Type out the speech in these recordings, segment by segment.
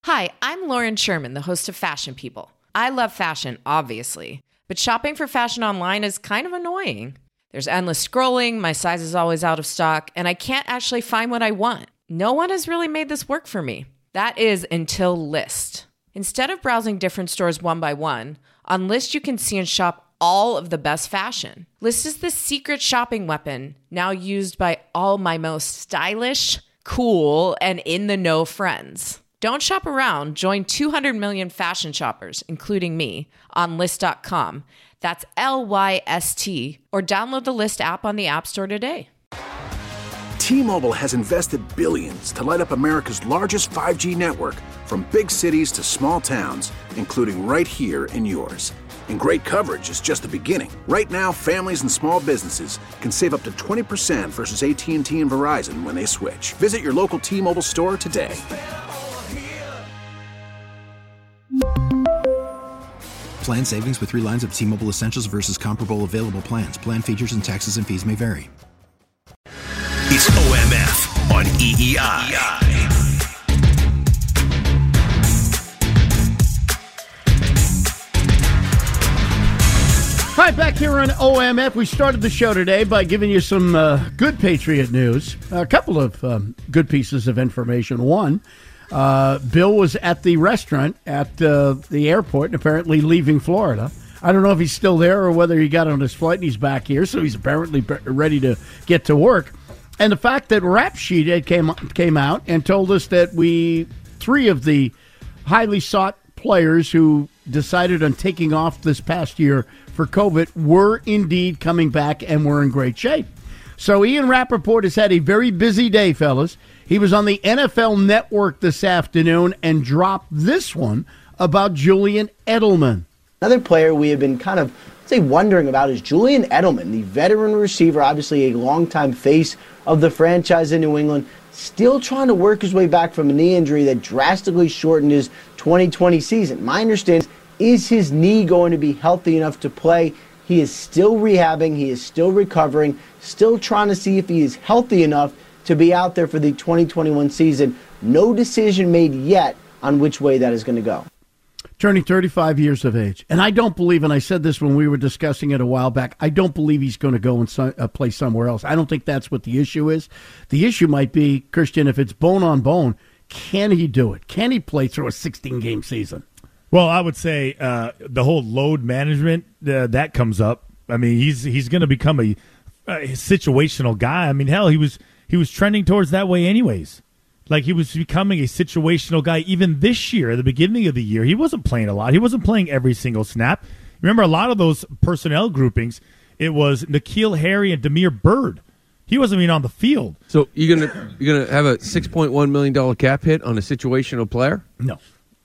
Hi, I'm Lauren Sherman, the host of Fashion People. I love fashion, obviously, but shopping for fashion online is kind of annoying. There's endless scrolling, my size is always out of stock, and I can't actually find what I want. No one has really made this work for me. That is until Lyst. Instead of browsing different stores one by one, on Lyst you can see and shop all of the best fashion. Lyst is the secret shopping weapon, now used by all my most stylish, cool, and in-the-know friends. Don't shop around. Join 200 million fashion shoppers, including me, on Lyst.com. That's Lyst, or download the Lyst app on the App Store today. T-Mobile has invested billions to light up America's largest 5G network, from big cities to small towns, including right here in yours. And great coverage is just the beginning. Right now, families and small businesses can save up to 20% versus AT&T and Verizon when they switch. Visit your local T-Mobile store today. Plan savings with 3 lines of T-Mobile Essentials versus comparable available plans. Plan features and taxes and fees may vary. It's OMF on EEI. All right, back here on OMF, we started the show today by giving you some good Patriot news. A couple of good pieces of information. One, Bill was at the restaurant at the airport and apparently leaving Florida. I don't know if he's still there or whether he got on his flight and he's back here, so he's apparently ready to get to work. And the fact that Rap Sheet came out and told us that 3 of the highly sought players who decided on taking off this past year for COVID were indeed coming back and were in great shape. So Ian Rappaport has had a very busy day, fellas. He was on the NFL Network this afternoon and dropped this one about Julian Edelman. Another player we have been kind of, wondering about is Julian Edelman, the veteran receiver, obviously a longtime face of the franchise in New England, still trying to work his way back from a knee injury that drastically shortened his 2020 season. My understanding is his knee going to be healthy enough to play? He is still rehabbing. He is still recovering, still trying to see if he is healthy enough to be out there for the 2021 season. No decision made yet on which way that is going to go. Turning 35 years of age. And I don't believe, and I said this when we were discussing it a while back, I don't believe he's going to go and play somewhere else. I don't think that's what the issue is. The issue might be, Christian, if it's bone on bone, can he do it? Can he play through a 16-game season? Well, I would say the whole load management, that comes up. I mean, he's going to become a situational guy. I mean, hell, he was trending towards that way anyways. Like, he was becoming a situational guy even this year, at the beginning of the year. He wasn't playing a lot. He wasn't playing every single snap. Remember, a lot of those personnel groupings, it was N'Keal Harry and Damiere Byrd. He wasn't even on the field. So you're gonna have a $6.1 million cap hit on a situational player? No.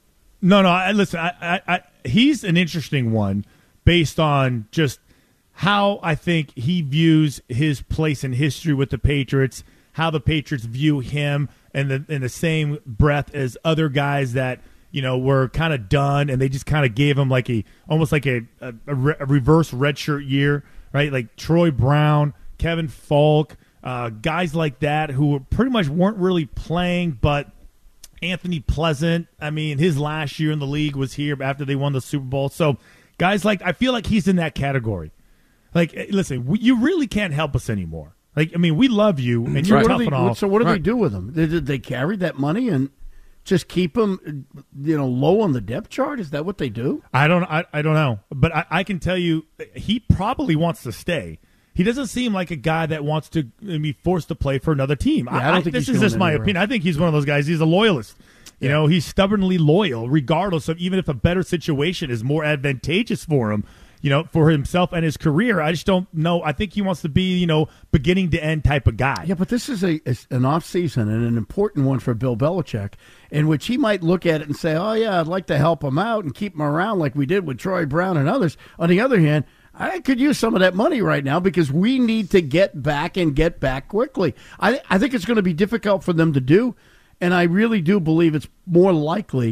Listen, he's an interesting one based on just how I think he views his place in history with the Patriots, how the Patriots view him, and in the same breath as other guys that, you know, were kind of done, and they just kind of gave him like almost like a reverse redshirt year, right? Like Troy Brown, Kevin Falk, guys like that who pretty much weren't really playing, but Anthony Pleasant, I mean, his last year in the league was here after they won the Super Bowl. So guys like, I feel like he's in that category. Like, listen, you really can't help us anymore. Like, I mean, we love you, and you're tough and all. So what do they do with him? Did they carry that money and just keep him, low on the depth chart? Is that what they do? I don't know. But I can tell you, he probably wants to stay. He doesn't seem like a guy that wants to be forced to play for another team. Yeah, I don't think this is just my opinion. I think he's one of those guys. He's a loyalist. You know, he's stubbornly loyal, regardless of even if a better situation is more advantageous for him, for himself and his career. I just don't know. I think he wants to be, beginning to end type of guy. Yeah, but this is an off season and an important one for Bill Belichick, in which he might look at it and say, oh, yeah, I'd like to help him out and keep him around like we did with Troy Brown and others. On the other hand, I could use some of that money right now because we need to get back quickly. I think it's going to be difficult for them to do, and I really do believe it's more likely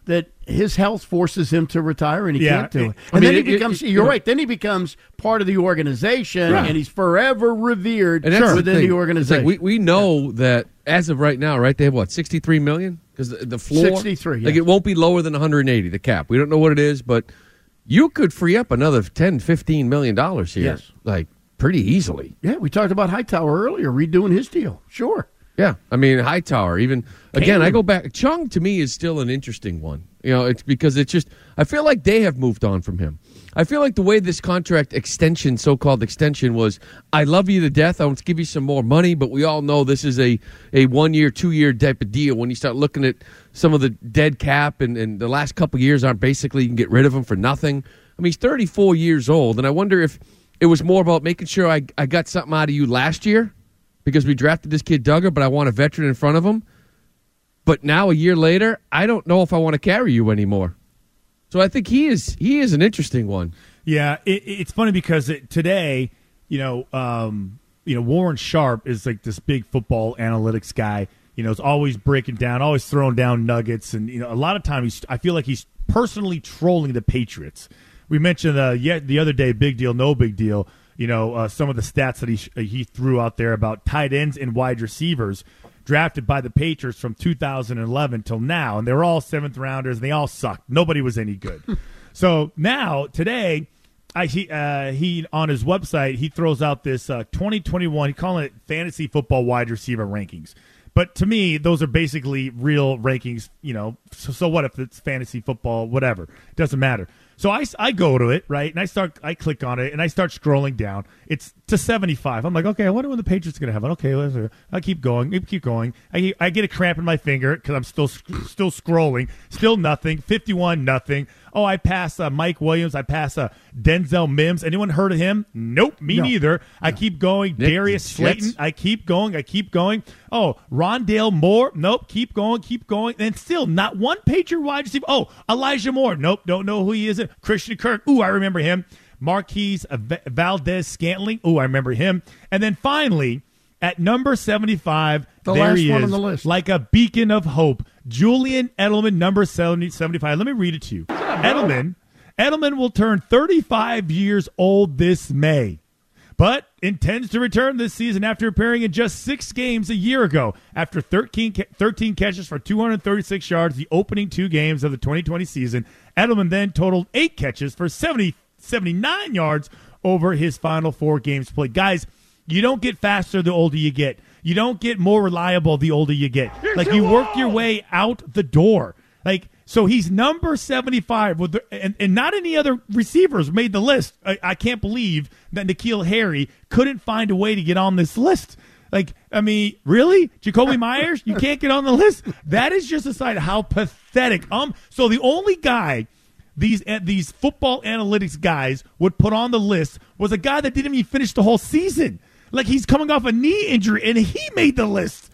that his health forces him to retire and he Yeah, can't do it. I And mean, then he becomes, you're right, then he becomes part of the organization and he's forever revered And that's within the organization. It's like we know that as of right now, right? They have what, 63 million? Because the floor, 63, like yeah. it won't be lower than 180. The cap. We don't know what it is, but you could free up another 10, 15 million dollars here, Yes. like pretty easily. Yeah, we talked about Hightower earlier, redoing his deal. Sure. Yeah, I mean Hightower. Even again, I go back. Chung to me is still an interesting one. You know, it's because it's just I feel like they have moved on from him. I feel like the way this contract extension, so-called extension, was I love you to death. I want to give you some more money, but we all know this is a 1 year, 2 year type of deal. When you start looking at some of the dead cap and the last couple of years aren't basically you can get rid of him for nothing. I mean, he's 34 years old, and I wonder if it was more about making sure I got something out of you last year because we drafted this kid Duggar, but I want a veteran in front of him. But now, a year later, I don't know if I want to carry you anymore. So I think he is an interesting one. Yeah, it's funny because today, Warren Sharp is like this big football analytics guy. You know, is always breaking down, always throwing down nuggets, and a lot of times I feel like he's personally trolling the Patriots. We mentioned the other day, big deal, no big deal. Some of the stats that he threw out there about tight ends and wide receivers drafted by the Patriots from 2011 till now, and they were all seventh rounders, and they all sucked. Nobody was any good. So now today, he on his website he throws out this 2021. He's calling it fantasy football wide receiver rankings. But to me, those are basically real rankings. So what if it's fantasy football? Whatever, it doesn't matter. So I go to it, right, and I click on it, and I start scrolling down. It's to 75. I'm like, okay, I wonder when the Patriots are going to have it. Okay, I keep going. I get a cramp in my finger because I'm still scrolling. Still nothing. 51, nothing. Oh, I pass Mike Williams. I pass Denzel Mims. Anyone heard of him? Nope, me neither. I keep going. Nick, Darius Slayton. I keep going. Oh, Rondale Moore. Nope, keep going. And still not one Patriot wide receiver. Oh, Elijah Moore. Nope, don't know who he is. Christian Kirk. Ooh, I remember him. Marquise Valdez-Scantling. Ooh, I remember him. And then finally, at number 75, the there last he one is, on the list. like a beacon of hope. Julian Edelman, number 75. Let me read it to you. Edelman will turn 35 years old this May, but intends to return this season after appearing in just 6 games a year ago. After 13 catches for 236 yards the opening 2 games of the 2020 season, Edelman then totaled 8 catches for 79 yards over his final 4 games played. Guys, you don't get faster the older you get. You don't get more reliable the older you get. Like, you work your way out the door. Like, so he's number 75, and not any other receivers made the list. I can't believe that N'Keal Harry couldn't find a way to get on this list. Like, I mean, really? Jacoby Myers? You can't get on the list? That is just a sign of how pathetic. So the only guy these football analytics guys would put on the list was a guy that didn't even finish the whole season. Like, he's coming off a knee injury, and he made the list.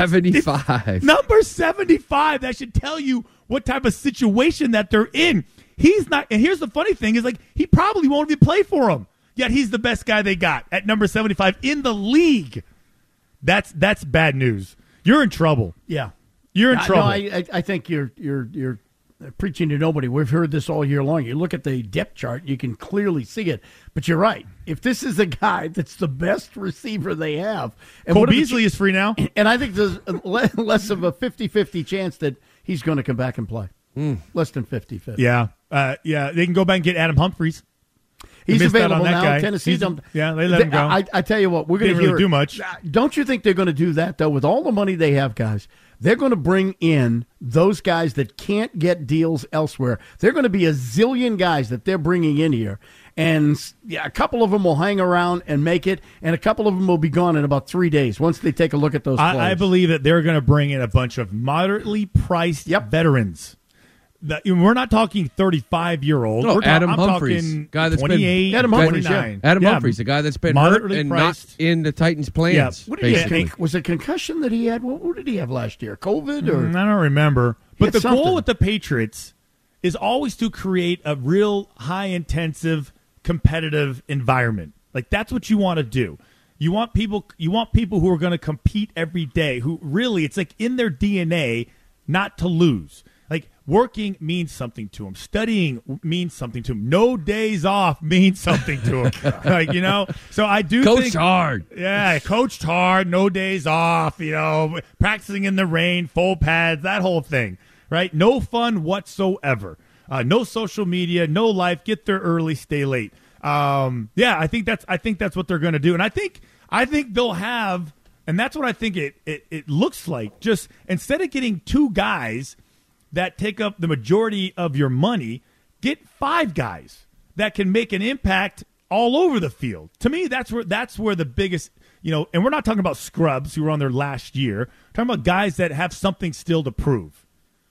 75. It's number 75. That should tell you what type of situation that they're in. He's not, and here's the funny thing is, like, he probably won't even play for them. Yet he's the best guy they got at number 75 in the league. That's bad news. You're in trouble. Yeah. You're in trouble. No, I think you're preaching to nobody. We've heard this all year long. You look at the depth chart, you can clearly see it. But you're right. If this is a guy that's the best receiver they have. And Cole Beasley is free now. And I think there's less of a 50-50 chance that he's going to come back and play. Less than 50-50. Yeah. They can go back and get Adam Humphries. He's available on that now. Guy. Tennessee's they let him go. I tell you what, we're going to really do much. Don't you think they're going to do that, though? With all the money they have, guys, they're going to bring in those guys that can't get deals elsewhere. They're going to be a zillion guys that they're bringing in here. And a couple of them will hang around and make it, and a couple of them will be gone in about 3 days once they take a look at those players. I believe that they're going to bring in a bunch of moderately priced veterans. We're not talking 35-year-old. No, I'm Humphries, talking guy that's 28, been, Adam Humphries, 29. Adam Humphries, the guy that's been hurt and priced. not in the Titans' plans. Yeah. What did he have? Was it concussion that he had? What did he have last year? COVID? Or I don't remember. But the something. goal with the Patriots is always to create a real high-intensive, competitive environment. Like, that's what you want to do. You want people who are going to compete every day, who really, it's like in their DNA not to lose. Like, Working means something to him. Studying means something to him. No days off means something to him. So I do Coached hard. Yeah, coached hard, no days off, practicing in the rain, full pads, that whole thing, right? No fun whatsoever. No social media, no life. Get there early, stay late. I think that's what they're going to do. And I think they'll have, and that's what I think it looks like. Just instead of getting 2 guys that take up the majority of your money, get 5 guys that can make an impact all over the field. To me, that's where the biggest, and we're not talking about scrubs who were on their last year. We're talking about guys that have something still to prove.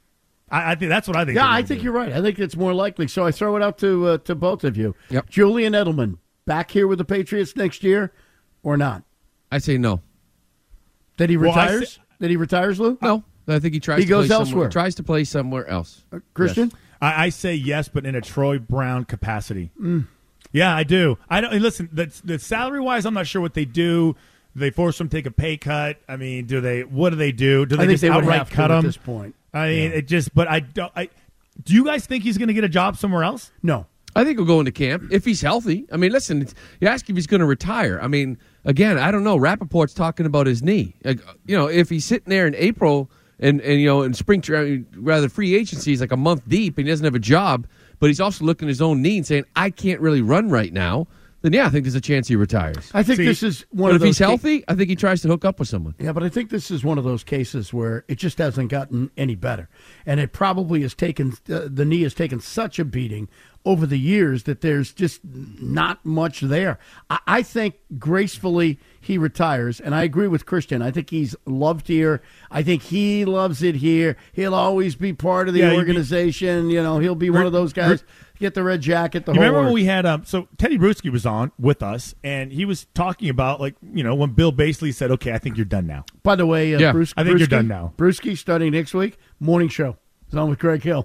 I think that's what I think. Yeah, I think you're right. I think it's more likely. So I throw it out to both of you. Yep. Julian Edelman back here with the Patriots next year or not? I say no. That he retires? That he retires, Lou? No. I think he tries to goes play elsewhere. Somewhere. Tries to play somewhere else. Christian? Yes. I say yes, but in a Troy Brown capacity. Yeah, I do. I don't listen. The salary wise, I'm not sure what they do. They force him to take a pay cut. I mean, do they? What do they do? Do they just outright cut him at this point? I mean, it just. But I don't. Do you guys think he's going to get a job somewhere else? No. I think he'll go into camp if he's healthy. I mean, listen, you ask if he's going to retire. I mean, again, I don't know. Rappaport's talking about his knee. If he's sitting there in April and in spring, rather free agency, he's like a month deep and he doesn't have a job, but he's also looking at his own knee and saying, I can't really run right now, then yeah, I think there's a chance he retires. I think this is one of But if those he's healthy, I think he tries to hook up with someone. Yeah, but I think this is one of those cases where it just hasn't gotten any better. And it probably has taken, the knee has taken such a beating over the years that there's just not much there. I think gracefully he retires, and I agree with Christian. I think he's loved here. I think he loves it here. He'll always be part of the organization. He'll be one of those guys. Get the red jacket. You remember when we had so Teddy Bruschi was on with us, and he was talking about when Bill basically said, "Okay, I think you're done now." By the way, I think you're done now. Bruschi starting next week. Morning show. It's on with Greg Hill.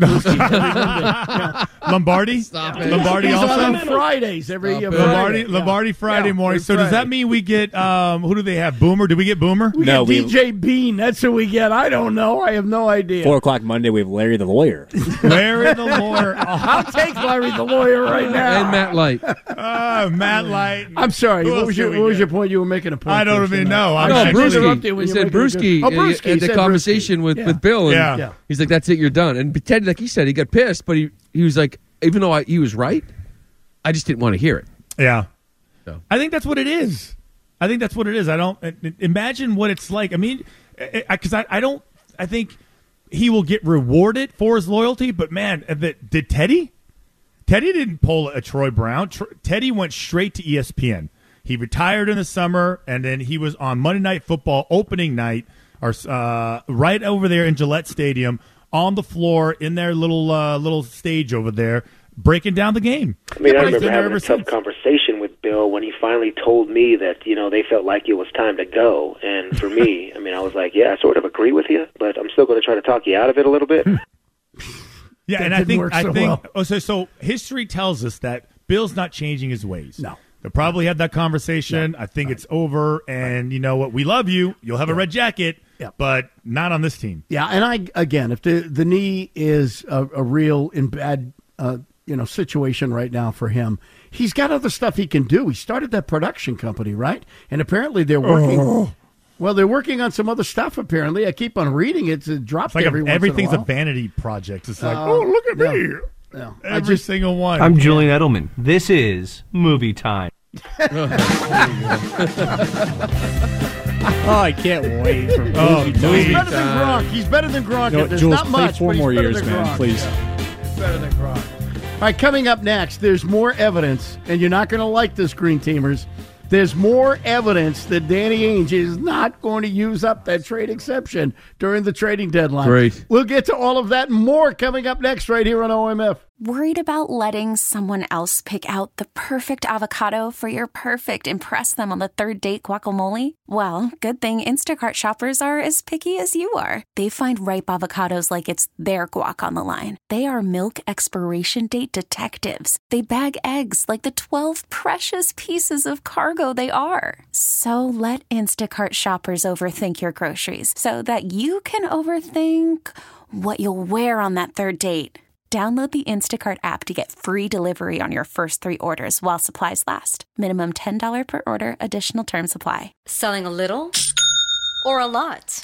Lombardi? Stop it. Lombardi He's also? on Fridays. Lombardi Friday morning. So does that mean we get, who do they have? Boomer? Did we get Boomer? We get DJ Bean. That's who we get. I don't know. I have no idea. 4 o'clock Monday, we have Larry the Lawyer. Larry the Lawyer. I'll take Larry the Lawyer right now. And Matt Light. Matt Light. I'm sorry. What was your point? You were making a point. I don't even know. Bruschi. He said Bruschi had the conversation with Bill. And he's like, that's it, you're done. And Ted, like he said, he got pissed, but he was like, even though he was right, I just didn't want to hear it. Yeah. So. I think that's what it is. I don't imagine what it's like. I mean, because I think he will get rewarded for his loyalty, but man, did Teddy? Teddy didn't pull a Troy Brown. Teddy went straight to ESPN. He retired in the summer, and then he was on Monday Night Football opening night, right over there in Gillette Stadium, on the floor in their little stage over there, breaking down the game. I mean, I remember having a tough conversation with Bill when he finally told me that, they felt like it was time to go. And for me, I mean, I was like, yeah, I sort of agree with you, but I'm still going to try to talk you out of it a little bit. Yeah, and I think so history tells us that Bill's not changing his ways. No. They'll probably have that conversation. I think it's over, and you know what? We love you. You'll have a red jacket, but not on this team. Yeah, and if the knee is a real and bad situation right now for him, he's got other stuff he can do. He started that production company, right? And apparently they're working. Well, they're working on some other stuff. Apparently, I keep on reading it. It's dropped every once in a while. Everything's a vanity project. It's like, look at me. No, Every single one. I'm Julian Edelman. This is Movie Time. I can't wait for movie He's time. better than Gronk. He's better than Gronk. No, There's Jules, not much, play 4 more but he's years, better than man, Gronk. please. Yeah. He's better than Gronk. All right, coming up next, there's more evidence, and you're not going to like this, Green Teamers. There's more evidence that Danny Ainge is not going to use up that trade exception during the trading deadline. Great. We'll get to all of that and more coming up next right here on OMF. Worried about letting someone else pick out the perfect avocado for your perfect impress them on the third date guacamole? Well, good thing Instacart shoppers are as picky as you are. They find ripe avocados like it's their guac on the line. They are milk expiration date detectives. They bag eggs like the 12 precious pieces of cargo they are. So let Instacart shoppers overthink your groceries so that you can overthink what you'll wear on that third date. Download the Instacart app to get free delivery on your first 3 orders while supplies last. Minimum $10 per order. Additional terms apply. Selling a little or a lot?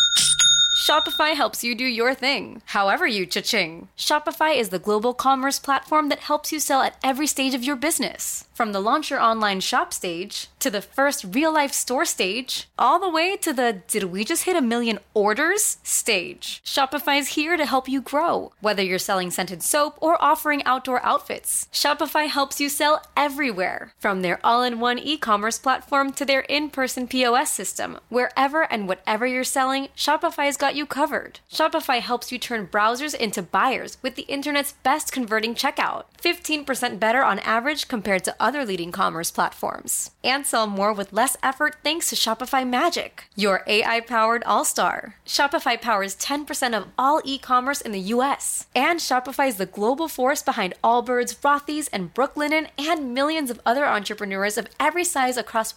Shopify helps you do your thing, however you cha-ching. Shopify is the global commerce platform that helps you sell at every stage of your business. From the launch your online shop stage, to the first real-life store stage, all the way to the did we just hit 1 million orders stage. Shopify's here to help you grow. Whether you're selling scented soap or offering outdoor outfits, Shopify helps you sell everywhere. From their all-in-one e-commerce platform to their in-person POS system, wherever and whatever you're selling, Shopify's got you covered. Shopify helps you turn browsers into buyers with the internet's best converting checkout. 15% better on average compared to other leading commerce platforms. And sell more with less effort thanks to Shopify Magic, your AI-powered all-star. Shopify powers 10% of all e-commerce in the U.S. And Shopify is the global force behind Allbirds, Rothy's, and Brooklinen, and millions of other entrepreneurs of every size across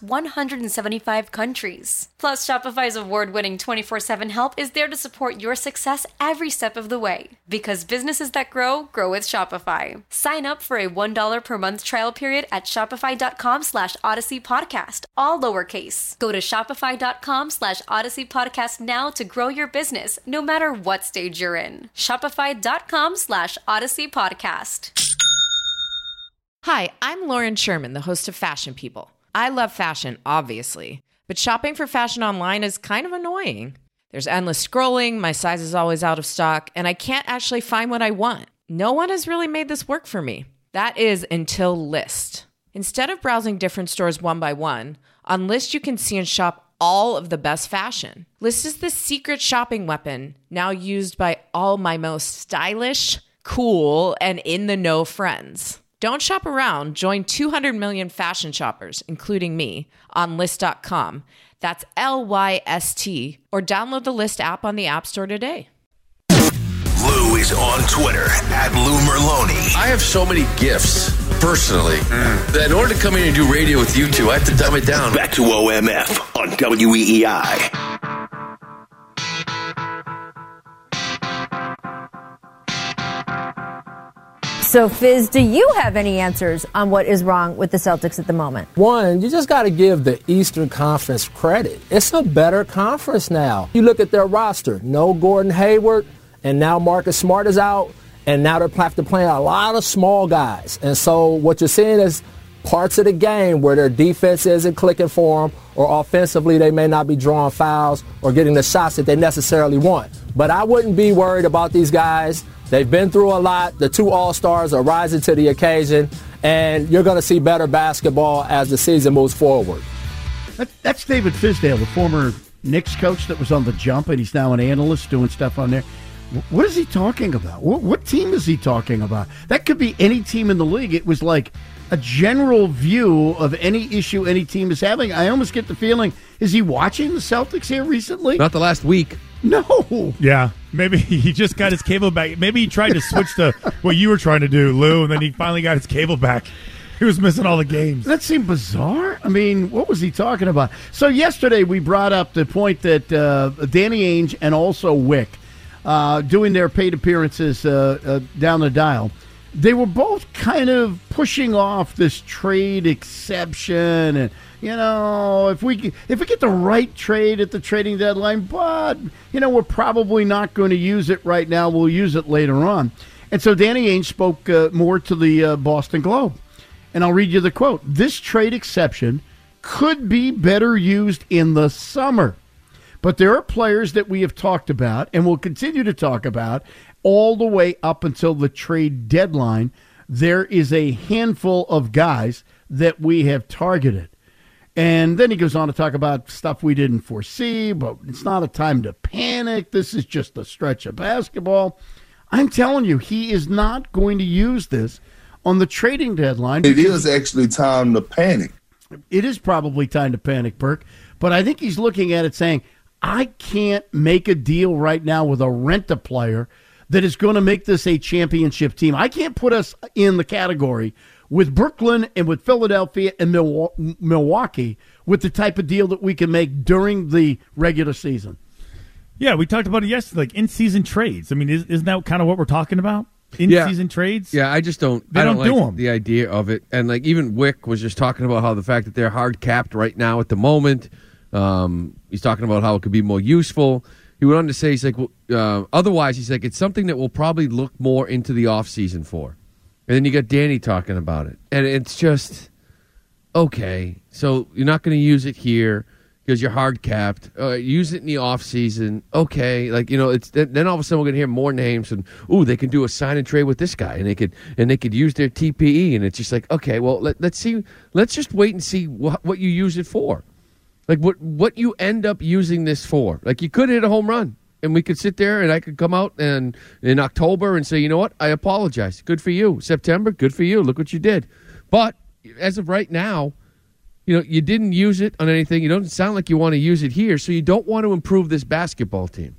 175 countries. Plus, Shopify's award-winning 24/7 help is there to support your success every step of the way. Because businesses that grow, grow with Shopify. Sign up for a $1 per month trial period at shopify.com/Odyssey Podcast, all lowercase. Go to shopify.com/Odyssey Podcast now to grow your business, no matter what stage you're in. Shopify.com/Odyssey Podcast. Hi, I'm Lauren Sherman, the host of Fashion People. I love fashion, obviously, but shopping for fashion online is kind of annoying. There's endless scrolling, my size is always out of stock, and I can't actually find what I want. No one has really made this work for me. That is until Lyst. Instead of browsing different stores one by one, on Lyst you can see and shop all of the best fashion. Lyst is the secret shopping weapon now used by all my most stylish, cool, and in-the-know friends. Don't shop around. Join 200 million fashion shoppers, including me, on Lyst.com. That's LYST, or download the Lyst app on the App Store today. Lou is on Twitter at Lou Merloni. I have so many gifts, personally, that in order to come in and do radio with you two, I have to dumb it down. Back to OMF on WEEI. So, Fizz, do you have any answers on what is wrong with the Celtics at the moment? One, you just got to give the Eastern Conference credit. It's a better conference now. You look at their roster, no Gordon Hayward, and now Marcus Smart is out, and now they're have to play a lot of small guys. And so what you're seeing is parts of the game where their defense isn't clicking for them, or offensively they may not be drawing fouls or getting the shots that they necessarily want. But I wouldn't be worried about these guys. They've been through a lot. The 2 All-Stars are rising to the occasion, and you're going to see better basketball as the season moves forward. That's David Fizdale, the former Knicks coach that was on The Jump, and he's now an analyst doing stuff on there. What is he talking about? What team is he talking about? That could be any team in the league. It was like a general view of any issue any team is having. I almost get the feeling, is he watching the Celtics here recently? Not the last week. No. Yeah, maybe he just got his cable back. Maybe he tried to switch to what you were trying to do, Lou, and then he finally got his cable back. He was missing all the games. That seemed bizarre. I mean, what was he talking about? So yesterday we brought up the point that Danny Ainge and also Wick, doing their paid appearances down the dial, they were both kind of pushing off this trade exception, and if we get the right trade at the trading deadline, but we're probably not going to use it right now. We'll use it later on. And so Danny Ainge spoke more to the Boston Globe, and I'll read you the quote. This trade exception could be better used in the summer, but there are players that we have talked about and will continue to talk about all the way up until the trade deadline. There is a handful of guys that we have targeted. And then he goes on to talk about stuff we didn't foresee, but it's not a time to panic. This is just a stretch of basketball. I'm telling you, he is not going to use this on the trading deadline. It is actually time to panic. It is probably time to panic, Burke. But I think he's looking at it saying, I can't make a deal right now with a rent-a-player that is going to make this a championship team. I can't put us in the category with Brooklyn and with Philadelphia and Milwaukee with the type of deal that we can make during the regular season. Yeah, we talked about it yesterday, like in-season trades. I mean, isn't that kind of what we're talking about? In-season trades? Yeah, I just don't. They don't do them. The idea of it, and like even Wick was just talking about how the fact that they're hard capped right now at the moment. He's talking about how it could be more useful. He went on to say, he's like, otherwise, he's like, it's something that we'll probably look more into the offseason for. And then you got Danny talking about it, and it's just okay. So you're not going to use it here because you're hard capped. Use it in the offseason. Okay, like it's then all of a sudden we're going to hear more names and they can do a sign and trade with this guy and they could use their TPE, and it's just like, okay, well let's see, let's just wait and see what you use it for, like what you end up using this for. Like you could hit a home run and we could sit there and I could come out and in October and say, you know what, I apologize. Good for you. September, good for you. Look what you did. But as of right now, you didn't use it on anything. You don't sound like you want to use it here, so you don't want to improve this basketball team.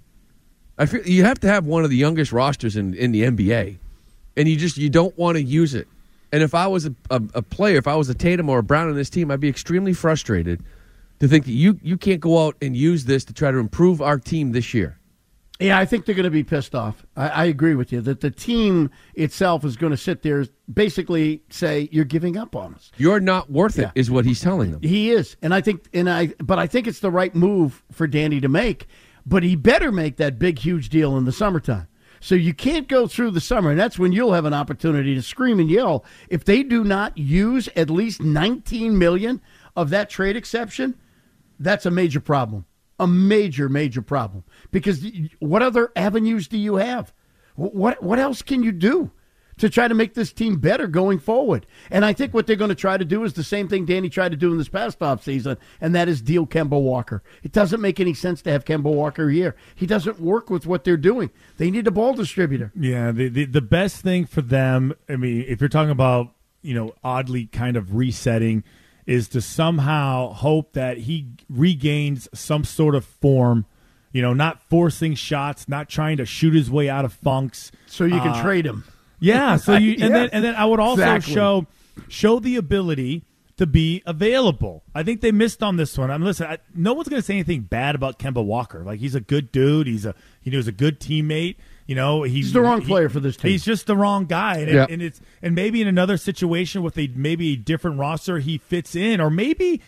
I feel you have to have one of the youngest rosters in the NBA, and you don't want to use it. And if I was a player, if I was a Tatum or a Brown on this team, I'd be extremely frustrated to think that you can't go out and use this to try to improve our team this year. Yeah, I think they're going to be pissed off. I agree with you that the team itself is going to sit there, basically say, "You're giving up on us. You're not worth it," is what he's telling them. He is, but I think it's the right move for Danny to make. But he better make that big, huge deal in the summertime. So you can't go through the summer, and that's when you'll have an opportunity to scream and yell if they do not use at least $19 million of that trade exception. That's a major problem. A major, major problem. Because what other avenues do you have? What else can you do to try to make this team better going forward? And I think what they're going to try to do is the same thing Danny tried to do in this past offseason, and that is deal Kemba Walker. It doesn't make any sense to have Kemba Walker here. He doesn't work with what they're doing. They need a ball distributor. Yeah, the best thing for them, I mean, if you're talking about, oddly kind of resetting, is to somehow hope that he regains some sort of form, not forcing shots, not trying to shoot his way out of funks. So you can trade him. Yeah. So and then I would also show the ability to be available. I think they missed on this one. I mean, listen, no one's going to say anything bad about Kemba Walker. Like, he's a good dude. He's a good teammate. He's the wrong player for this team. He's just the wrong guy, and maybe in another situation with maybe a different roster he fits in, or maybe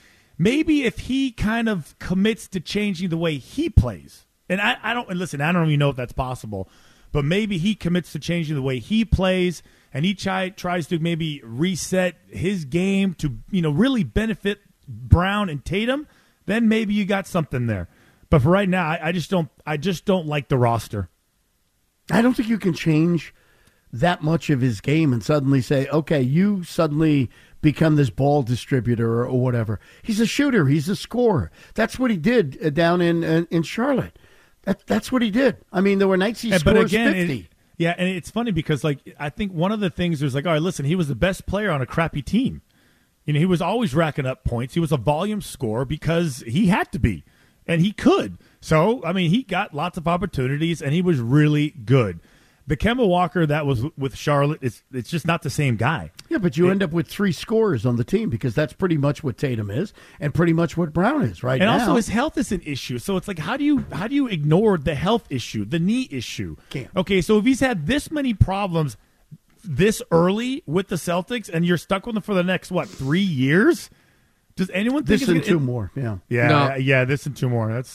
if he kind of commits to changing the way he plays. And I don't even know if that's possible, but maybe he commits to changing the way he plays, and he tries to maybe reset his game to really benefit Brown and Tatum. Then maybe you got something there. But for right now, I just don't like the roster. I don't think you can change that much of his game and suddenly say, okay, you suddenly become this ball distributor or whatever. He's a shooter. He's a scorer. That's what he did down in Charlotte. That's what he did. I mean, there were nights he scores 50. And it's funny because, I think one of the things was all right, listen, he was the best player on a crappy team. He was always racking up points. He was a volume scorer because he had to be, and he could. So, I mean, he got lots of opportunities, and he was really good. The Kemba Walker that was with Charlotte, it's just not the same guy. Yeah, but you end up with 3 scorers on the team because that's pretty much what Tatum is and pretty much what Brown is right now. And also his health is an issue. So it's like, how do you ignore the health issue, the knee issue? Can't. Okay, so if he's had this many problems this early with the Celtics and you're stuck with him for the next, 3 years? Does anyone think this and 2 more? Yeah. Yeah, this and 2 more. That's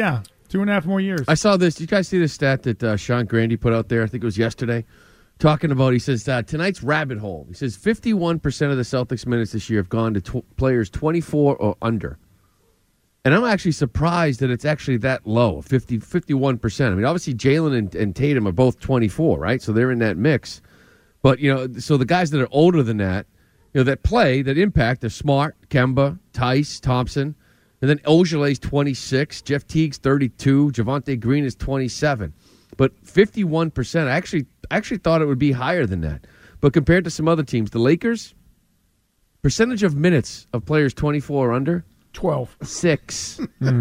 2.5 more years. I saw this. Did you guys see the stat that Sean Grandy put out there? I think it was yesterday. Talking about, he says, tonight's rabbit hole. He says 51% of the Celtics minutes this year have gone to players 24 or under. And I'm actually surprised that it's actually that low, 51%. I mean, obviously Jalen and Tatum are both 24, right? So they're in that mix. But, so the guys that are older than that, that play, that impact, are Smart, Kemba, Tice, Thompson. And then Ojelay's 26, Jeff Teague's 32, Javonte Green is 27. but 51%. I actually thought it would be higher than that. But compared to some other teams, the Lakers, percentage of minutes of players 24 or under, 12. 6.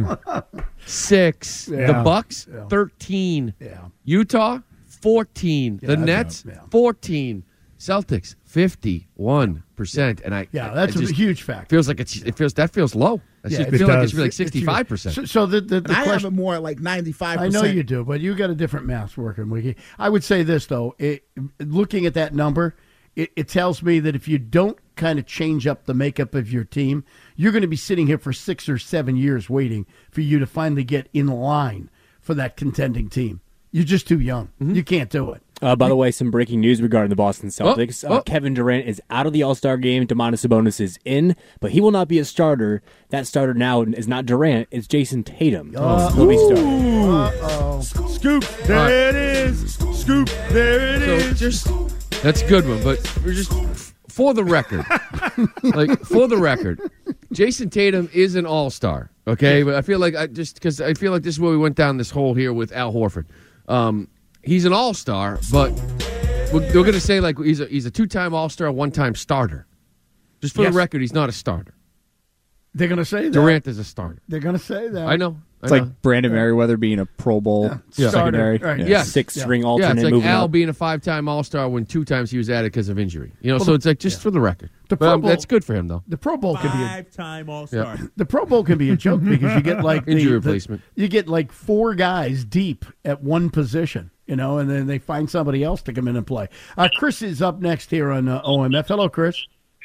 6. Yeah. The Bucks, Yeah. 13. Yeah. Utah, 14. Yeah, the that's Nets, 14. Celtics, 51%. And that's a huge factor. Feels like that feels low. I feel like it's really like 65%. So the And I have question, it more at like 95%. I know you do, but you got a different math working, Wiki. I would say this, though. Looking at that number, it tells me that if you don't kind of change up the makeup of your team, you're going to be sitting here for 6 or 7 years waiting for you to finally get in line for that contending team. You're just too young. Mm-hmm. You can't do it. By the way, some breaking news regarding the Boston Celtics. Kevin Durant is out of the All-Star game. Domantas Sabonis is in, but he will not be a starter. That starter now is not Durant. It's Jason Tatum. He'll be starting. Scoop, there it is. Scoop, there it is. That's a good one, but we're just for the record. For the record, Jason Tatum is an all-star, okay? But I feel like because I feel like this is where we went down this hole here with Al Horford. He's an all-star, but we're going to say like he's a two-time all-star, one-time starter. Just for the record, he's not a starter. They're going to say that. Durant is a starter. They're going to say that. I know. It's like Brandon Merriweather being a Pro Bowl secondary, sixth-string alternate. Yeah, it's like moving Al up. being a 5-time all-star when 2 times he was added because of injury. So it's like just for the record. The Pro Bowl, that's good for him, though. The Pro Bowl can be a 5-time All-Star. The Pro Bowl can be a joke because you get like injury replacement. You get like 4 guys deep at one position, and then they find somebody else to come in and play. Chris is up next here on OMF. Hello, Chris.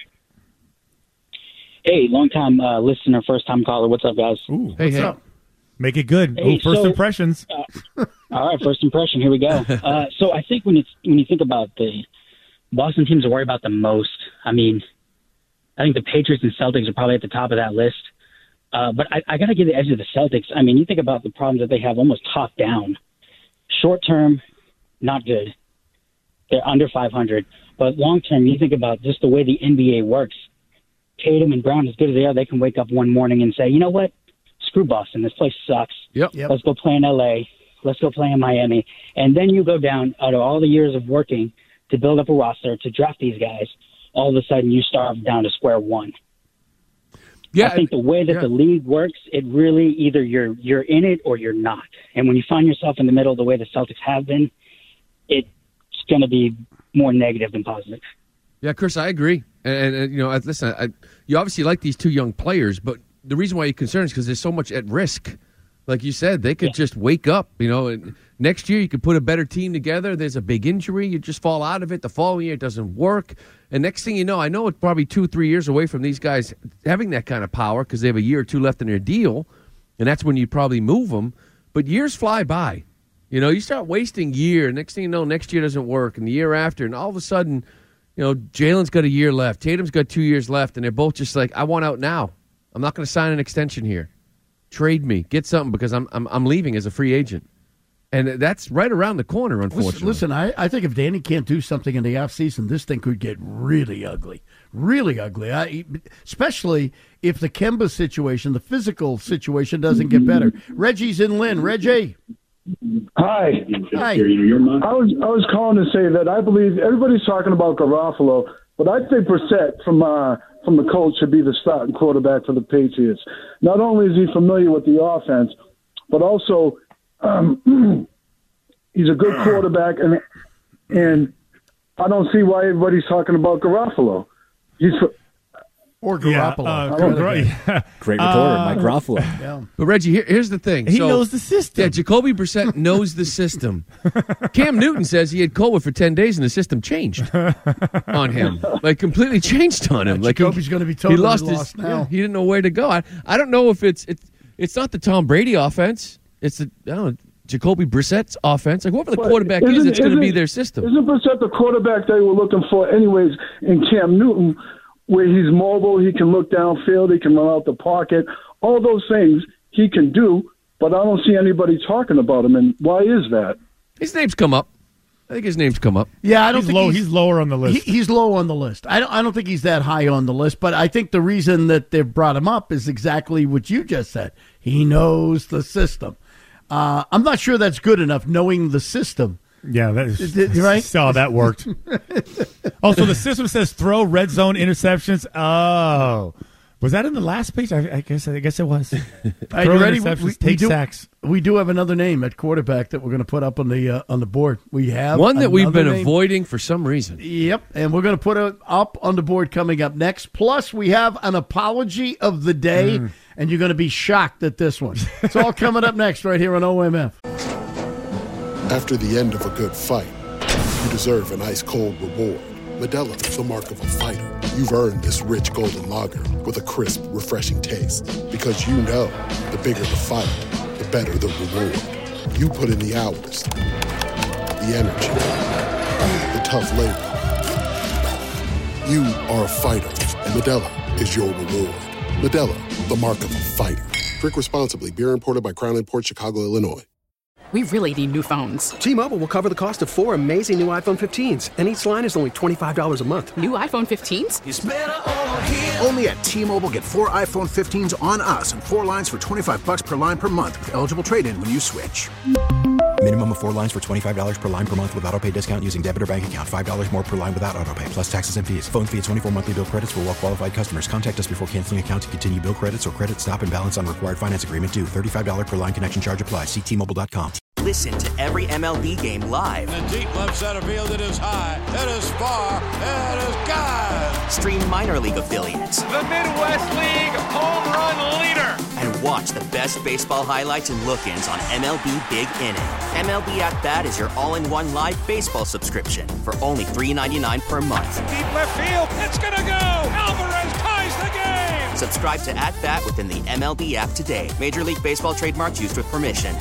Hey, long-time listener, first-time caller. What's up, guys? Ooh, what's up? Make it good. Hey, first impressions. All right, first impression. Here we go. So I think when you think about the Boston teams to worry about the most, I mean, I think the Patriots and Celtics are probably at the top of that list. But I got to give the edge to the Celtics. I mean, you think about the problems that they have almost top down. Short term, not good. They're under 500. But long term, you think about just the way the NBA works. Tatum and Brown, as good as they are, they can wake up one morning and say, you know what? Screw Boston. This place sucks. Yep. Let's go play in L.A. Let's go play in Miami. And then you go down, out of all the years of working to build up a roster, to draft these guys, all of a sudden you start down to square one. Yeah, I think the way that the league works, it really either you're in it or you're not. And when you find yourself in the middle the way the Celtics have been, it's going to be more negative than positive. Yeah, Chris, I agree. And listen, you obviously like these 2 young players, but the reason why you're concerned is because there's so much at risk. Like you said, they could just wake up. And next year you could put a better team together. There's a big injury. You just fall out of it. The following year it doesn't work. And next thing you know, I know it's probably 2-3 years away from these guys having that kind of power because they have a year or 2 left in their deal, and that's when you probably move them. But years fly by. You start wasting year. Next thing you know, next year doesn't work, and the year after, and all of a sudden, Jalen's got a year left. Tatum's got 2 years left, and they're both just like, I want out now. I'm not going to sign an extension here. Trade me. Get something because I'm leaving as a free agent. And that's right around the corner, unfortunately. Listen, I think if Danny can't do something in the offseason, this thing could get really ugly. Really ugly. Especially if the Kemba situation, the physical situation, doesn't get better. Reggie's in Lynn. Reggie. Hi. Hi. I was calling to say that I believe everybody's talking about Garofalo, but I think Brissett from the Colts should be the starting quarterback for the Patriots. Not only is he familiar with the offense, but also he's a good quarterback, and I don't see why everybody's talking about Garofalo. Or Garoppolo. Great reporter, Mike Garofalo. Yeah. But Reggie, here's the thing. He knows the system. Yeah, Jacoby Brissett knows the system. Cam Newton says he had COVID for 10 days and the system changed on him. Like, completely changed on him. Like Jacoby's going to be totally lost now. Yeah, he didn't know where to go. I don't know if it's not the Tom Brady offense. It's Jacoby Brissett's offense. Like, whoever the quarterback is, it's going to be their system. Isn't Brissett the quarterback they were looking for anyways in Cam Newton, where he's mobile, he can look downfield, he can run out the pocket, all those things he can do, but I don't see anybody talking about him, and why is that? His name's come up. I think his name's come up. Yeah, I don't think he's lower on the list. He's low on the list. I don't think he's that high on the list, but I think the reason that they've brought him up is exactly what you just said. He knows the system. I'm not sure that's good enough, knowing the system. Yeah, that is right. Saw that worked. Also, the system says throw red zone interceptions. Oh, was that in the last page? I guess it was. Are you ready? Take sacks. We do have another name at quarterback that we're going to put up on the board. We have one that we've been name. avoiding for some reason. Yep, and we're going to put it up on the board coming up next. Plus, we have an apology of the day, and you're going to be shocked at this one. It's all coming up next right here on OMF. After the end of a good fight, you deserve an ice-cold reward. Modelo, the mark of a fighter. You've earned this rich golden lager with a crisp, refreshing taste. Because you know, the bigger the fight, the better the reward. You put in the hours, the energy, the tough labor. You are a fighter, and Modelo is your reward. Modelo, the mark of a fighter. Drink responsibly. Beer imported by Crown Imports, Chicago, Illinois. We really need new phones. T-Mobile will cover the cost of 4 amazing new iPhone 15s, and each line is only $25 a month. New iPhone 15s? It's better over here. Only at T-Mobile, get 4 iPhone 15s on us and 4 lines for $25 per line per month with eligible trade-in when you switch. Minimum of 4 lines for $25 per line per month with autopay discount using debit or bank account. $5 more per line without autopay, plus taxes and fees. Phone fee at 24 monthly bill credits for well-qualified customers. Contact us before canceling account to continue bill credits or credit stop and balance on required finance agreement due. $35 per line connection charge applies. See T-Mobile.com. Listen to every MLB game live. In the deep left center field, it is high, it is far, it is gone. Stream minor league affiliates. The Midwest League home run leader. And watch the best baseball highlights and look-ins on MLB Big Inning. MLB At Bat is your all-in-one live baseball subscription for only $3.99 per month. Deep left field, it's gonna go. Alvarez ties the game. Subscribe to At Bat within the MLB app today. Major League Baseball trademarks used with permission.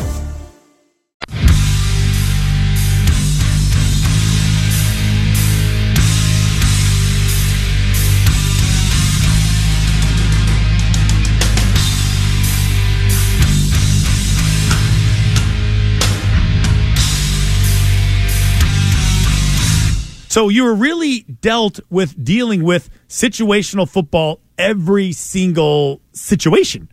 So you were really dealt with dealing with situational football every single situation.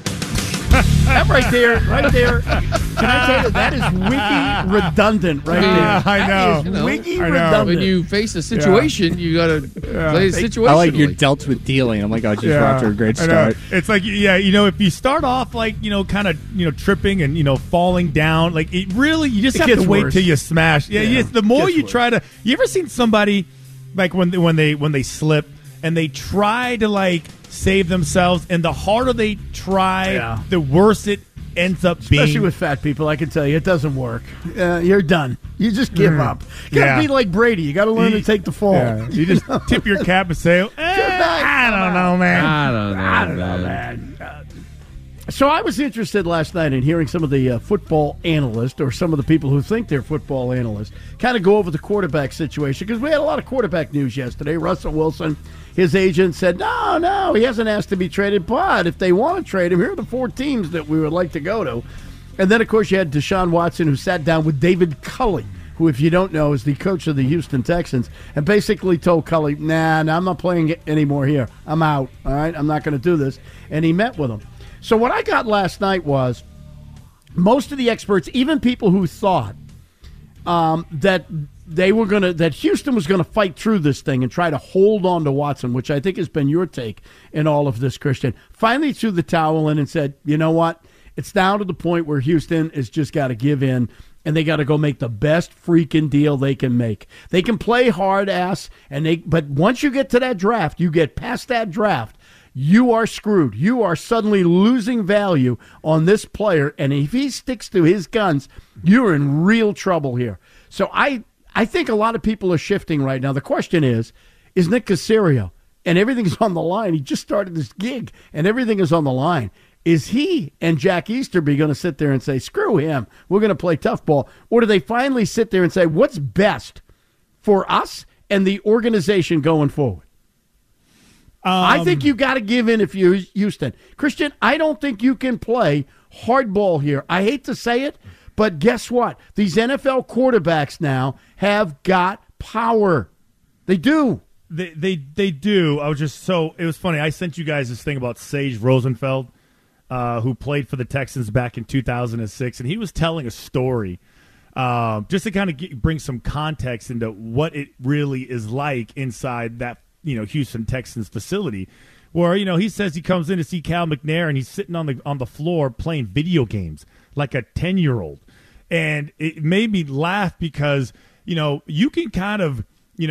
That right there. Can I tell you, that is wiki redundant right there. I know. That is wiki redundant. When you face a situation, you got to play the situation. I like you're dealt with dealing. I'm like, oh, geez, we're off to a great start. It's like, if you start off like, kind of, tripping and, falling down, like it really, you just have to wait till you smash. The more you try to, you ever seen somebody like when they slip and they try to like save themselves, and the harder they try, the worse it ends up being. Especially with fat people, I can tell you, it doesn't work. You're done. You just give up. You got to be like Brady. You got to learn to take the fall. Yeah. You just tip your cap and say, I don't know, man. I don't know, man. So I was interested last night in hearing some of the football analysts, or some of the people who think they're football analysts, kind of go over the quarterback situation, because we had a lot of quarterback news yesterday. Russell Wilson, his agent said, no, he hasn't asked to be traded, but if they want to trade him, here are the 4 teams that we would like to go to. And then, of course, you had Deshaun Watson, who sat down with David Culley, who, if you don't know, is the coach of the Houston Texans, and basically told Culley, nah, I'm not playing anymore here. I'm out, all right? I'm not going to do this. And he met with him. So what I got last night was most of the experts, even people who thought that Houston was going to fight through this thing and try to hold on to Watson, which I think has been your take in all of this, Christian, finally threw the towel in and said, you know what? It's down to the point where Houston has just got to give in, and they got to go make the best freaking deal they can make. They can play hard ass, but once you get to that draft, you get past that draft, you are screwed. You are suddenly losing value on this player, and if he sticks to his guns, you're in real trouble here. So I think a lot of people are shifting right now. The question is Nick Caserio, and everything's on the line. He just started this gig, and everything is on the line. Is he and Jack Easterby going to sit there and say, screw him, we're going to play tough ball? Or do they finally sit there and say, what's best for us and the organization going forward? I think you got to give in if you're Houston. Christian, I don't think you can play hardball here. I hate to say it, but guess what? These NFL quarterbacks now have got power. They do. They do. It was funny. I sent you guys this thing about Sage Rosenfeld. who played for the Texans back in 2006, and he was telling a story just to kind of bring some context into what it really is like inside that Houston Texans facility, where he says he comes in to see Cal McNair and he's sitting on the floor playing video games like a 10-year-old, and it made me laugh because you can kind of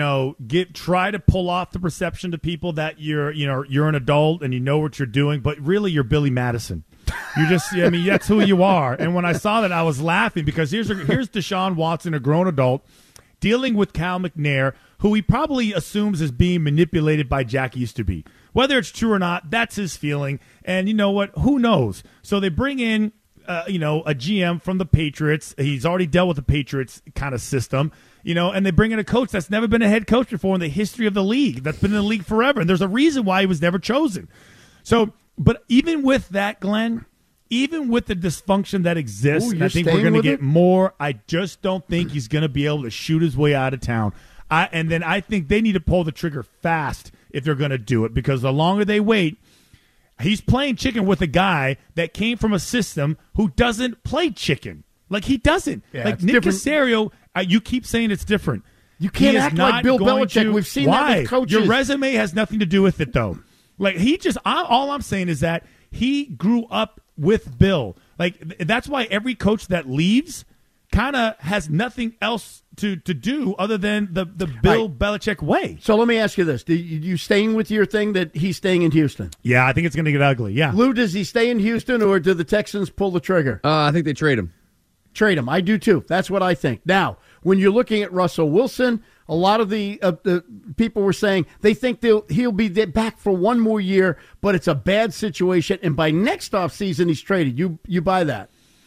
try to pull off the perception to people that you're an adult and you know what you're doing, but really you're Billy Madison. You just, that's who you are. And when I saw that, I was laughing because here's Deshaun Watson, a grown adult, dealing with Cal McNair, who he probably assumes is being manipulated by Jack Easterby. Whether it's true or not, that's his feeling. And you know what? Who knows? So they bring in, a GM from the Patriots. He's already dealt with the Patriots kind of system. And they bring in a coach that's never been a head coach before in the history of the league, that's been in the league forever. And there's a reason why he was never chosen. So, but even with that, Glenn, even with the dysfunction that exists, and I think we're going to get more, I just don't think he's going to be able to shoot his way out of town. And then I think they need to pull the trigger fast if they're going to do it, because the longer they wait, he's playing chicken with a guy that came from a system who doesn't play chicken. Like, he doesn't. Yeah, like, Nick Caserio, you keep saying it's different. You can't act like Bill Belichick. We've seen that with coaches. Your resume has nothing to do with it, though. Like, all I'm saying is that he grew up with Bill. Like, that's why every coach that leaves kind of has nothing else to do other than the Bill Belichick way. So let me ask you this. You staying with your thing that he's staying in Houston? Yeah, I think it's going to get ugly, yeah. Lou, does he stay in Houston or do the Texans pull the trigger? I think they trade him. Trade him. I do, too. That's what I think. Now, when you're looking at Russell Wilson, a lot of the people were saying they think he'll be back for one more year, but it's a bad situation, and by next offseason he's traded. You buy that?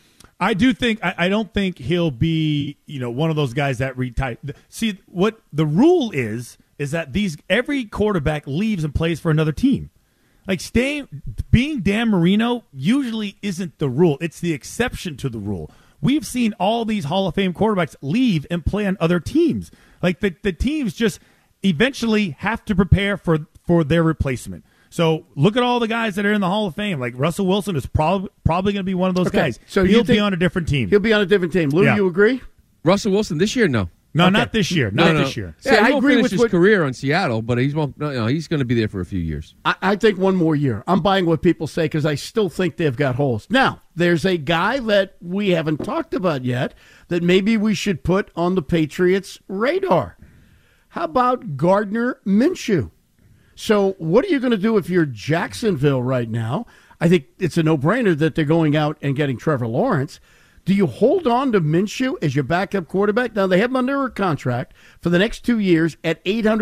I do think I don't think he'll be one of those guys that retire. See, what the rule is that every quarterback leaves and plays for another team. Like, being Dan Marino usually isn't the rule; it's the exception to the rule. We've seen all these Hall of Fame quarterbacks leave and play on other teams. Like, the teams just eventually have to prepare for their replacement. So look at all the guys that are in the Hall of Fame. Like, Russell Wilson is probably going to be one of those guys. So he'll be on a different team. He'll be on a different team. Lou, you agree? Russell Wilson this year? No. No, not this year. Not this year. Yeah, I agree with his career on Seattle, but he's going to be there for a few years. I think one more year. I'm buying what people say because I still think they've got holes. Now, there's a guy that we haven't talked about yet that maybe we should put on the Patriots' radar. How about Gardner Minshew? So what are you going to do if you're Jacksonville right now? I think it's a no-brainer that they're going out and getting Trevor Lawrence. Do you hold on to Minshew as your backup quarterback? Now, they have him under a contract for the next 2 years at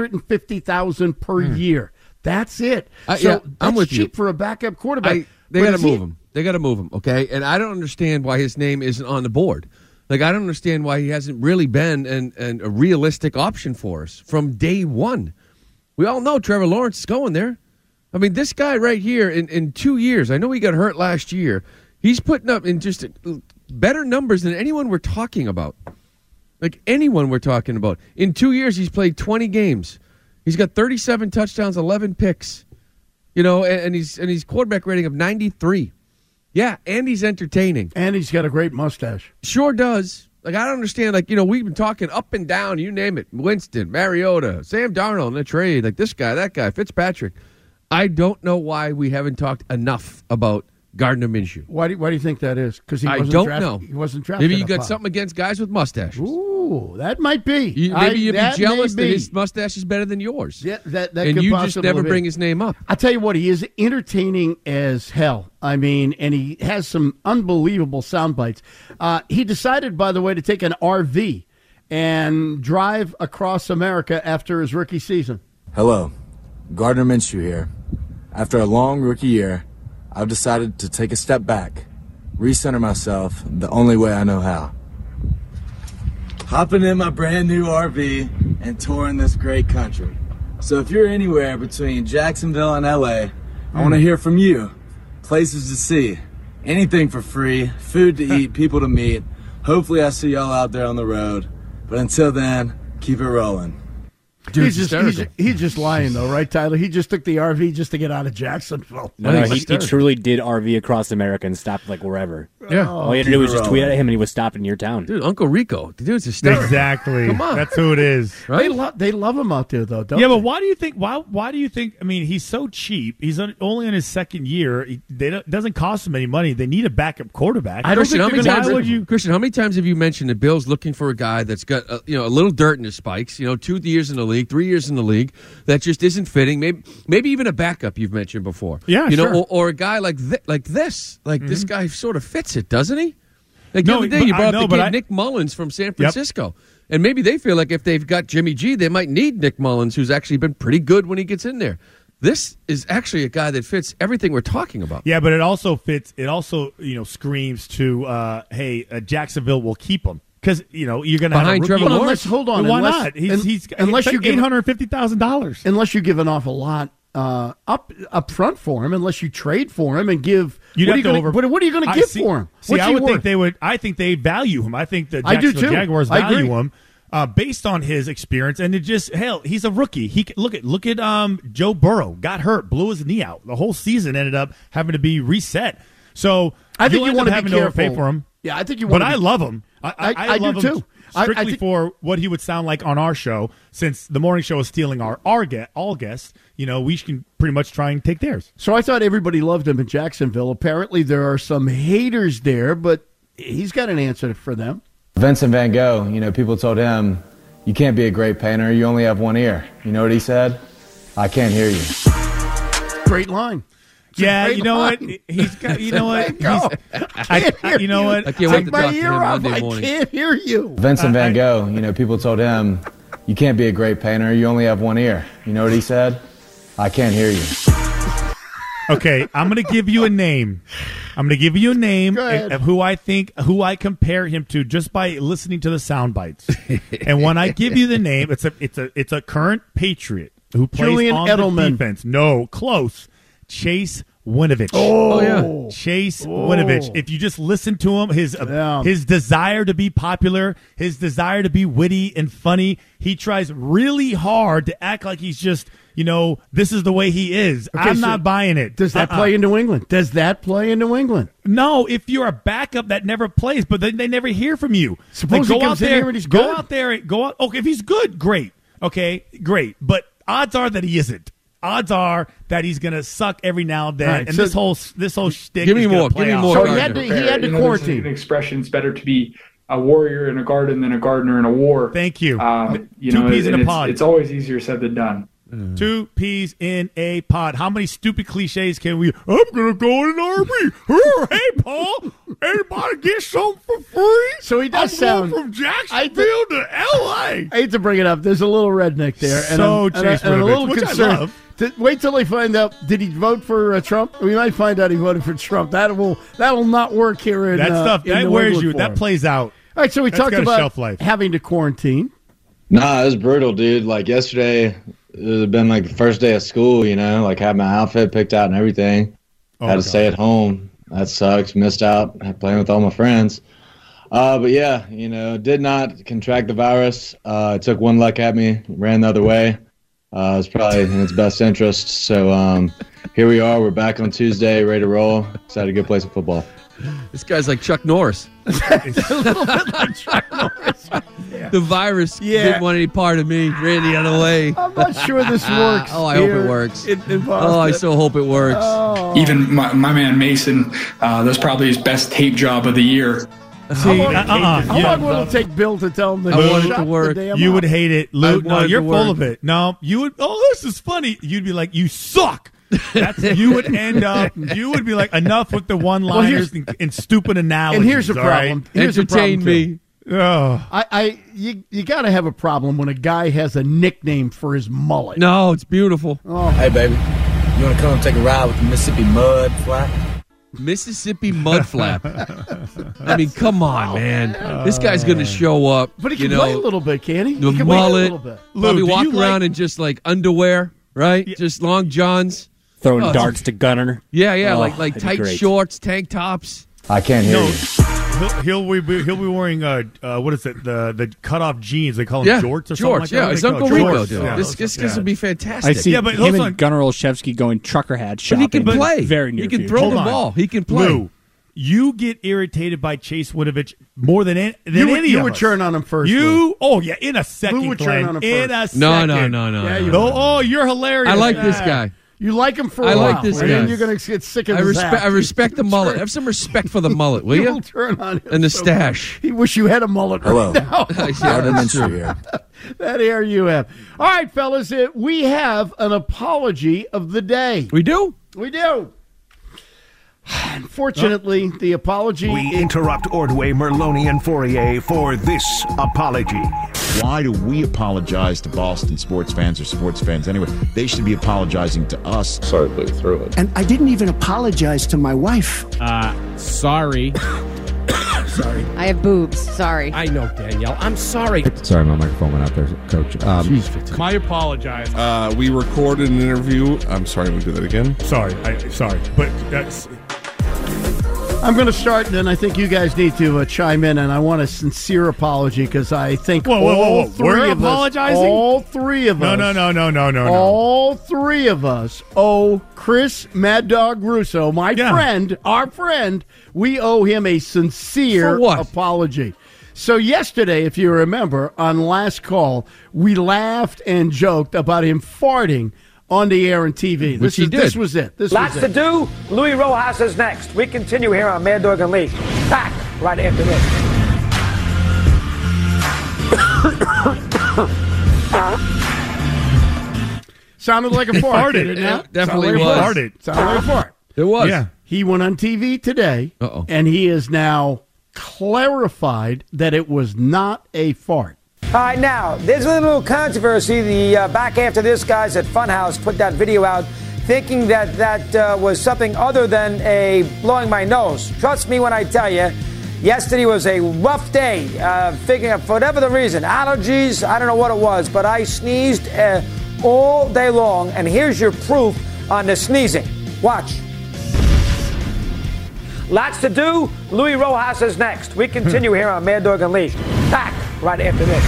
$850,000 per year. That's it. I'm with cheap you. for a backup quarterback. They got to move him. They got to move him, okay? And I don't understand why his name isn't on the board. Like, I don't understand why he hasn't really been a realistic option for us from day one. We all know Trevor Lawrence is going there. I mean, this guy right here in 2 years, I know he got hurt last year. He's putting up in just better numbers than anyone we're talking about. Like, anyone we're talking about. In 2 years, he's played 20 games. He's got 37 touchdowns, 11 picks. And he's quarterback rating of 93. Yeah, and he's entertaining. And he's got a great mustache. Sure does. Like, I don't understand. Like, we've been talking up and down, you name it. Winston, Mariota, Sam Darnold in a trade. Like, this guy, that guy, Fitzpatrick. I don't know why we haven't talked enough about Gardner Minshew. Why do you think that is? Because I don't know. He wasn't drafted. Maybe you got something against guys with mustaches. Ooh, that might be. Maybe you'd be jealous that his mustache is better than yours. Yeah, that and could you possibly just never be. bring his name up. I tell you what, he is entertaining as hell. I mean, and he has some unbelievable sound bites. He decided, by the way, to take an RV and drive across America after his rookie season. Hello, Gardner Minshew here. After a long rookie year, I've decided to take a step back, recenter myself the only way I know how. Hopping in my brand new RV and touring this great country. So if you're anywhere between Jacksonville and LA, I want to hear from you. Places to see, anything for free, food to eat, people to meet. Hopefully I see y'all out there on the road. But until then, keep it rolling. Dude's he's just lying, though, right, Tyler? He just took the RV just to get out of Jacksonville. No, he truly did RV across America and stopped like wherever. Yeah. All you had to do was just tweet at him and he was stopped in your town. Dude, Uncle Rico. The dude's hysterical. Exactly. Come on. That's who it is. Right? They love him out there, though, don't Yeah, they? but why do you think? Why do you think? I mean, he's so cheap. He's only in his second year. It doesn't cost him any money. They need a backup quarterback. Christian, how many times have you mentioned the Bills looking for a guy that's got a little dirt in his spikes? 2 years in the league, 3 years in the league, that just isn't fitting. Maybe even a backup you've mentioned before. Yeah, sure. or a guy like this. This guy sort of fits it, doesn't he? Like No, the other day, but you I brought know, up the but kid I- Nick Mullins from San Francisco. And maybe they feel like if they've got Jimmy G, they might need Nick Mullins, who's actually been pretty good when he gets in there. This is actually a guy that fits everything we're talking about. Yeah, but it also fits. It also screams to, hey, Jacksonville will keep him because you're going to have a Behind rookie. Trevor Well, Lawrence. hold on. Why unless, not? He's unless you give $850,000. unless you give an awful lot up front for him, unless you trade for him and give. You'd what, have are you to gonna, what are you going to give for him? See, What's I he would worth? think they would. I think they value him. I think the I do Jacksonville too. Jaguars I value agree. him based on his experience. And it just he's a rookie. He look at Joe Burrow got hurt, blew his knee out. The whole season ended up having to be reset. So I think you'll you end want up to be having to careful. overpay for him. Yeah, I think you But want. I love him. I do love him too. Strictly I think, for what he would sound like on our show, since the morning show is stealing all guests. We can pretty much try and take theirs. So I thought everybody loved him in Jacksonville. Apparently, there are some haters there, but he's got an answer for them. Vincent Van Gogh, people told him, you can't be a great painter, you only have one ear. You know what he said? I can't hear you. Great line. Yeah, you know what? He's got. You know what? You know what? I can't wait Take to my talk to ear him off. Monday I morning. can't hear you. Vincent Van Gogh, people told him, you can't be a great painter, you only have one ear. You know what he said? I can't hear you. Okay, I'm going to give you a name. I'm going to give you a name of who I compare him to just by listening to the sound bites. And when I give you the name, it's a current Patriot who plays Julian on Edelman. the defense. No, close. Chase Winovich. Oh, yeah. Chase Winovich. If you just listen to him, his desire to be popular, his desire to be witty and funny, he tries really hard to act like he's just, this is the way he is. Okay, I'm so not buying it. Does that play in New England? Does that play in New England? No, if you're a backup that never plays, but then they never hear from you. Suppose he comes in here and he's good. Okay, if he's good, great. Okay, great. But odds are that he isn't. Odds are that he's going to suck every now and then, Right, and so this whole shtick give me is more. gonna play Give me out. more. So he had to There's quarantine. an expression, it's better to be a warrior in a garden than a gardener in a war. Thank you. Two peas in a pod. It's always easier said than done. 2 peas in a pod. How many stupid cliches can we? I'm gonna go in an RV. Hey, Paul, anybody get something for free? So he does I'm sound going from Jacksonville to L.A. I hate to bring it up. There's a little redneck there, and So I'm Chase a little Winovich, which I concerned. love. Wait till they find out. Did he vote for Trump? We might find out he voted for Trump. That will not work here in That stuff in that New wears England you. for That him. plays out. All right, so we That's talked got a about shelf life. having to quarantine. Nah, it was brutal, dude. Like yesterday, it had been like the first day of school, like had my outfit picked out and everything. Had to stay at home. That sucks. Missed out playing with all my friends. But yeah, did not contract the virus. It took one luck at me, ran the other way. It was probably in its best interest. So here we are. We're back on Tuesday, ready to roll. Excited to go play some football. This guy's like Chuck Norris. It's a little bit like Chuck Norris. The virus didn't want any part of me. Ran the other way. I'm not sure this works. Oh, I hope it works. In Boston. Oh, I so hope it works. Oh. Even my man Mason, that's probably his best tape job of the year. See, How long will it take Bill to tell him that I want it shut to the work. damn You up? would hate it, I Lou. want No, it you're to full work. of it. No, you would. Oh, this is funny. You'd be like, you suck. You would end up. You would be like, enough with the one-liners and stupid analogies. And here's the all right? problem. Here's the problem, Entertain me. Oh. You got to have a problem when a guy has a nickname for his mullet. No, it's beautiful. Oh. Hey, baby, you want to come take a ride with the Mississippi Mud Flap? Mississippi Mud Flap. I mean, come on, man. This guy's going to show up. But he can play a little bit, can't he? The He can play a mullet. little bit. Probably Lou, do walk you around like- in just like underwear, right? Just long johns. Throwing darts to Gunner. Yeah, Oh, like that'd be tight great. shorts, tank tops. I can't hear you. He'll be wearing what is it? The cutoff jeans. They call them jorts or something like that. Yeah, his Uncle Rico. This would be fantastic. I see him and Gunnar Olszewski going trucker hat shopping. But he can play. Very near He can future. throw the ball. He can play. Lou, you get irritated by Chase Winovich more than any of us. You would turn on him first. In a second. Lou would turn on him in first. a second. No. Yeah, you no. would. Oh, you're hilarious. I like this guy. You like him for a I while. like this and guy. then you're going to get sick of his I respect the mullet. Have some respect for the mullet, will you? You'll turn on him And the so stash. much. He wish you had a mullet Hello. right now. Yeah, that's true. Here. That hair you have. All right, fellas, we have an apology of the day. We do? We do. Unfortunately, the apology... We interrupt Ordway, Merloni, and Fourier for this apology. Why do we apologize to Boston sports fans or sports fans anyway? They should be apologizing to us. Sorry to put you through it. And I didn't even apologize to my wife. Sorry. Sorry. I have boobs. Sorry. I know, Danielle. I'm sorry. Sorry, my microphone went out there, Coach. I apologize. We recorded an interview. I'm sorry, we do that again. Sorry. But that's... I'm going to start, and then I think you guys need to chime in, and I want a sincere apology because I think all three We're of apologizing? us, all three of us, No. all three of us owe Chris Mad Dog Russo, friend, our friend, we owe him a sincere apology. So yesterday, if you remember, on Last Call, we laughed and joked about him farting on the air and TV. This was it. Lots to do. Louis Rojas is next. We continue here on Mad Dog and Lee. Back right after this. Sounded like a fart. Farted. It definitely was. Sounded like a fart. It was. Yeah. He went on TV today, and he is now clarified that it was not a fart. All right, now, there's a little controversy. The back after this guys at Funhouse put that video out thinking that was something other than a blowing my nose. Trust me when I tell you, yesterday was a rough day. Figuring for whatever the reason, allergies, I don't know what it was, but I sneezed all day long. And here's your proof on the sneezing. Watch. Lots to do. Louis Rojas is next. We continue here on Mad Dog and Lee. Back right after this.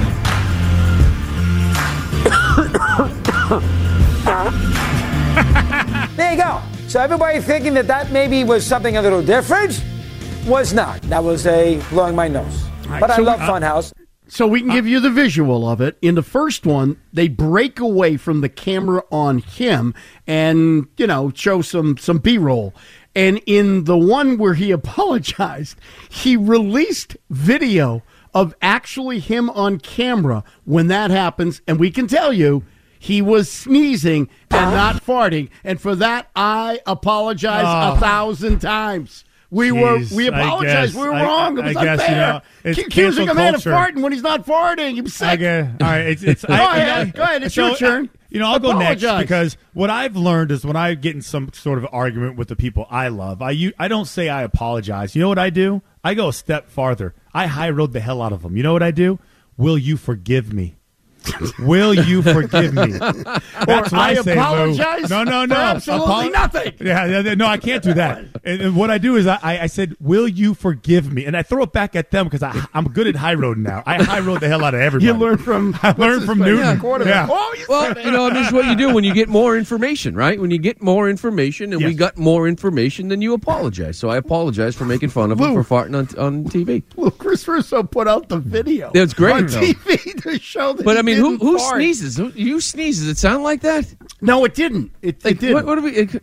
There you go. So everybody thinking that maybe was something a little different was not. That was a blowing my nose. Right, but I so love Funhouse. So we can give you the visual of it. In the first one, they break away from the camera on him and, show some B-roll. And in the one where he apologized, he released video of actually him on camera when that happens. And we can tell you he was sneezing and not farting. And for that, I apologize 1,000 times. We apologize. We were wrong. It was unfair. Accusing a man of farting when he's not farting. You're sick. All right. Go ahead. It's your turn. I'll go next because what I've learned is when I get in some sort of argument with the people I love, I don't say I apologize. You know what I do? I go a step farther. I high road the hell out of them. You know what I do? Will you forgive me? Will you forgive me? That's what I say, apologize. No. For absolutely nothing. Yeah, no, I can't do that. And what I do is I said, "Will you forgive me?" And I throw it back at them because I'm good at high road now. I high road the hell out of everybody. You learn from Newton. Yeah. Well, this is what you do when you get more information, right? When you get more information, and we got more information, then you apologize. So I apologize for making fun of him for farting on TV. Well, Chris Russo put out the video. That's great on TV to show that. But I mean, who fart. sneezes? You sneeze? Does it sound like that? No, it didn't. It didn't. What do we? It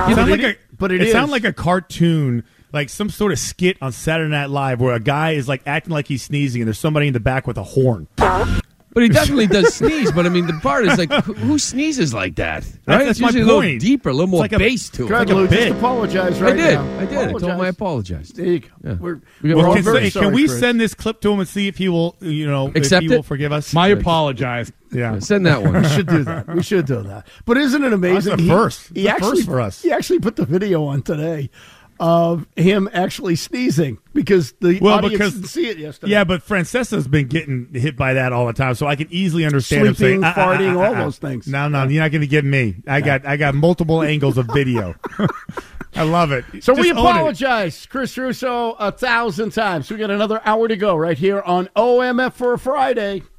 sounded like a cartoon, like some sort of skit on Saturday Night Live where a guy is like acting like he's sneezing and there's somebody in the back with a horn. But he definitely does sneeze. But I mean, the part is like, who sneezes like that? Right? That's it's usually my a point. little deeper, a little more bass to it. Good, Lou, just apologize right now. I did. I told him I apologized. There you go. Yeah. We're all very sorry, can we Chris. send this clip to him and see if he will, accept if he will it? forgive us? My apologize. Yeah. Send that one. We should do that. But isn't it amazing? That's the first. He actually, first for us. He actually put the video on today of him actually sneezing because the audience didn't see it yesterday. Yeah, but Francesa's been getting hit by that all the time, so I can easily understand Sleeping, him saying, farting, all those things. No, you're not going to get me. I got multiple angles of video. I love it. So Just we own it. apologize, Chris Russo, 1,000 times. We got another hour to go right here on OMF for a Friday.